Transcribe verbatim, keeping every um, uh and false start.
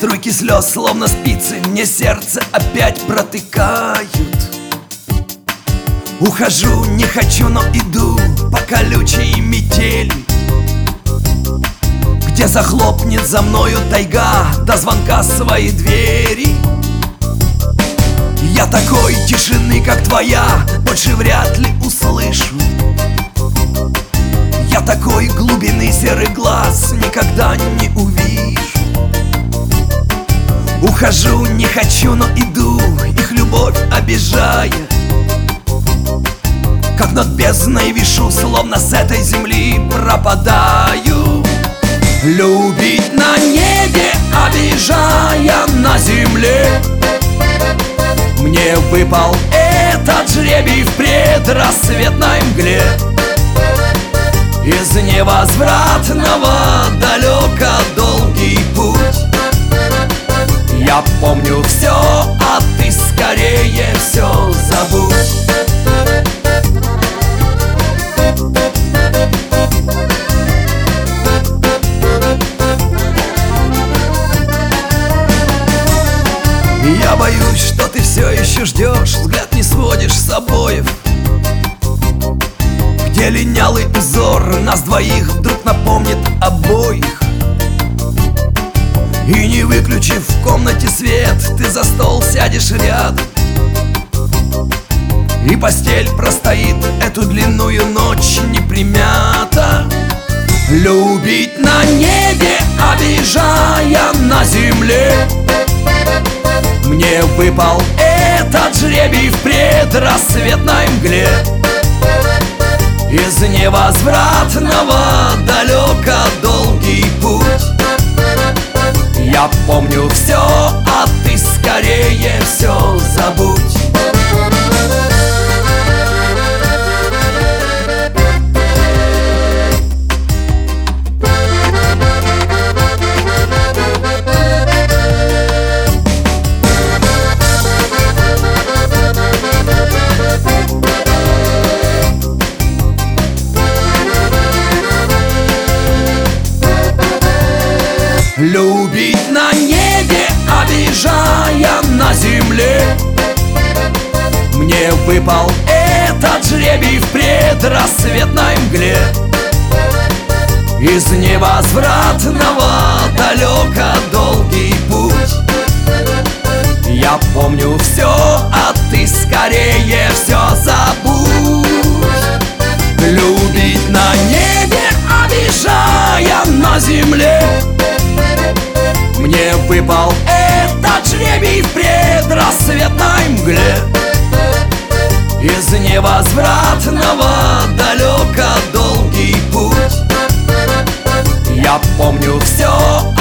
Струйки слез, словно спицы, мне сердце опять протыкают. Ухожу, не хочу, но иду по колючей метели, где захлопнет за мною тайга до звонка своей двери. Я такой тишины, как твоя, больше вряд ли услышу. Я такой глубины серых глаз никогда не увижу. Ухожу, не хочу, но иду, их любовь обижает. Как над бездной вишу, словно с этой земли пропадаю. Любить на небе, обижая на земле, мне выпал этот жребий в предрассветной мгле. Из невозвратного далеко долгий путь. Я помню все, а ты скорее все забудь. Я боюсь, что ты все еще ждешь, взгляд не сводишь с обоев, где линялый узор нас двоих вдруг напомнит обоих. И не выключив в комнате свет, ты за стол сядешь рядом, и постель простоит эту длинную ночь не примята. Любить на небе, обижая на земле, мне выпал этот жребий в предрассветной мгле. Из невозвратного далеко долгий путь. Я помню все, а ты скорее все забудь. Любить на небе, обижая на земле, мне выпал этот жребий в предрассветной мгле. Из невозвратного далеко долгий путь. Я помню все, а ты скорее все забудь. Любить на небе, обижая на земле, мне выпал этот жребий в предрассветной мгле. Из невозвратного далеко долгий путь. Я помню все,